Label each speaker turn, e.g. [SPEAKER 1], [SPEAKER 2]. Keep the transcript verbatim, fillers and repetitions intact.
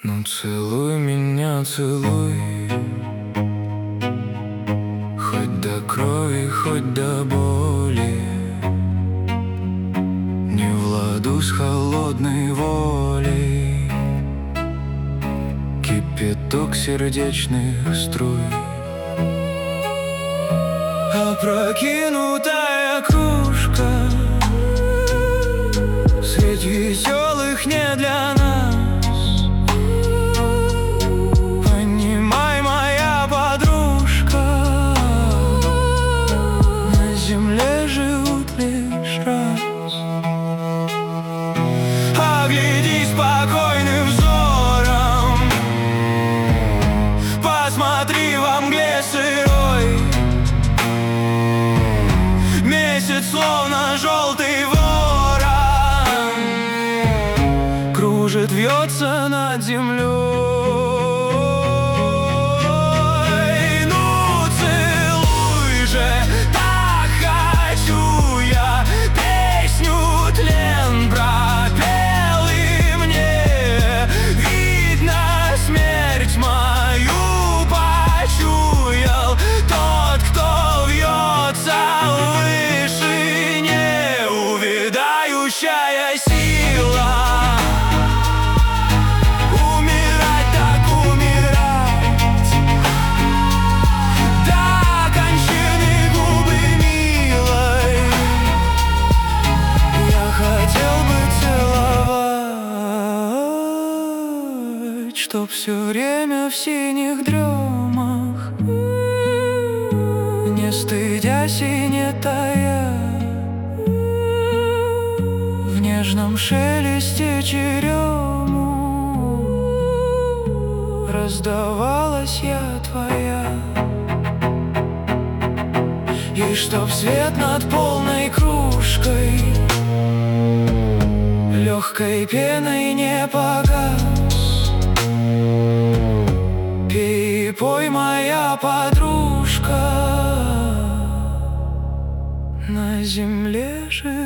[SPEAKER 1] Ну целуй меня, целуй, хоть до крови, хоть до боли. Не в ладу с холодной волей кипяток сердечных струй. Опрокинутая кружка средь веселых не для нас. Понимай, моя подружка, на земле живут лишь раз. Оглядись спокойным взором, посмотри во мгле сырой. Месяц словно желтый ворон кружит, вьется над землей. Ну целуй же, так хочу я, песню тлен пропел, и мне видно смерть мою почуял тот, кто вьется в вышине, увядающая сила. Умирать так умирать, до кончины губы милой. Я хотел бы целовать, чтоб все время в синих дремах, не стыдясь и не тая, в нежном шелесте черему раздавалась я твоя. И чтоб свет над полной кружкой легкой пеной не погас. Пей и пой, моя подружка, на земле живет.